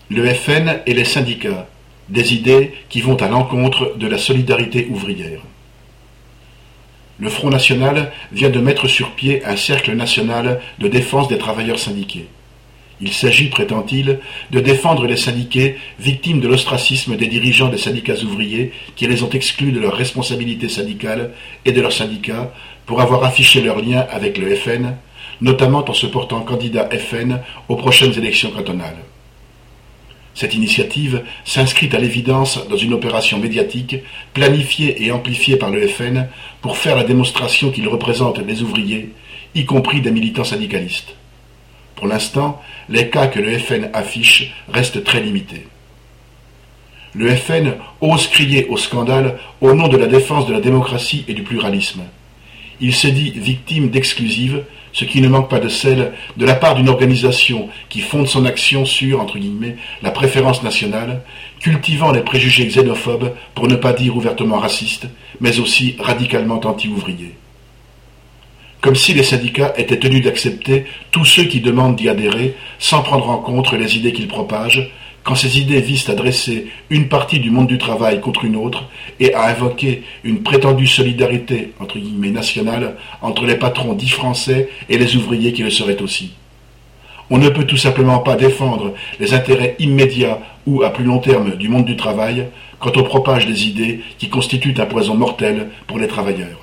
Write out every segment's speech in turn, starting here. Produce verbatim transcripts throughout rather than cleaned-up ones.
Le F N et les syndicats, des idées qui vont à l'encontre de la solidarité ouvrière. Le Front National vient de mettre sur pied un cercle national de défense des travailleurs syndiqués. Il s'agit, prétend-il, de défendre les syndiqués victimes de l'ostracisme des dirigeants des syndicats ouvriers qui les ont exclus de leurs responsabilités syndicales et de leurs syndicats pour avoir affiché leur lien avec le F N, notamment en se portant candidat F N aux prochaines élections cantonales. Cette initiative s'inscrit à l'évidence dans une opération médiatique planifiée et amplifiée par le F N pour faire la démonstration qu'il représente les ouvriers, y compris des militants syndicalistes. Pour l'instant, les cas que le F N affiche restent très limités. Le F N ose crier au scandale au nom de la défense de la démocratie et du pluralisme. Il se dit victime d'exclusive, ce qui ne manque pas de sel, de la part d'une organisation qui fonde son action sur, entre guillemets, la préférence nationale, cultivant les préjugés xénophobes, pour ne pas dire ouvertement racistes, mais aussi radicalement anti-ouvriers. Comme si les syndicats étaient tenus d'accepter tous ceux qui demandent d'y adhérer, sans prendre en compte les idées qu'ils propagent, quand ces idées visent à dresser une partie du monde du travail contre une autre et à invoquer une prétendue solidarité entre guillemets nationale entre les patrons dits français et les ouvriers qui le seraient aussi. On ne peut tout simplement pas défendre les intérêts immédiats ou à plus long terme du monde du travail quand on propage des idées qui constituent un poison mortel pour les travailleurs.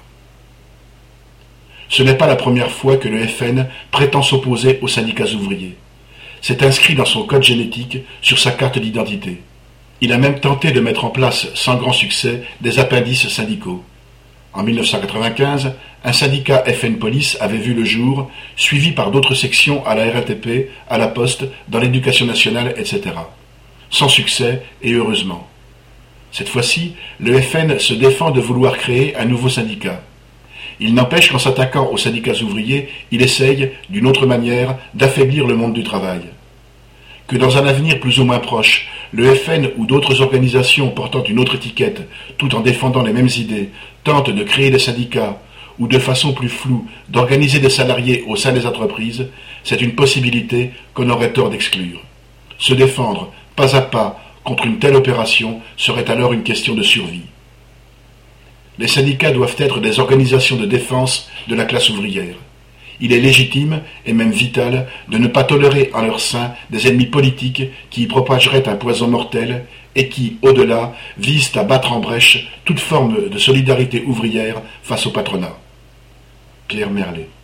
Ce n'est pas la première fois que le F N prétend s'opposer aux syndicats ouvriers. C'est inscrit dans son code génétique, sur sa carte d'identité. Il a même tenté de mettre en place, sans grand succès, des appendices syndicaux. En mille neuf cent quatre-vingt-quinze, un syndicat F N Police avait vu le jour, suivi par d'autres sections à la R A T P, à la Poste, dans l'éducation nationale, et cetera. Sans succès, et heureusement. Cette fois-ci, le F N se défend de vouloir créer un nouveau syndicat. Il n'empêche qu'en s'attaquant aux syndicats ouvriers, il essaye, d'une autre manière, d'affaiblir le monde du travail. Que dans un avenir plus ou moins proche, le F N ou d'autres organisations portant une autre étiquette, tout en défendant les mêmes idées, tentent de créer des syndicats, ou de façon plus floue, d'organiser des salariés au sein des entreprises, c'est une possibilité qu'on aurait tort d'exclure. Se défendre, pas à pas, contre une telle opération serait alors une question de survie. Les syndicats doivent être des organisations de défense de la classe ouvrière. Il est légitime, et même vital, de ne pas tolérer en leur sein des ennemis politiques qui y propageraient un poison mortel et qui, au-delà, visent à battre en brèche toute forme de solidarité ouvrière face au patronat. Pierre Merlet.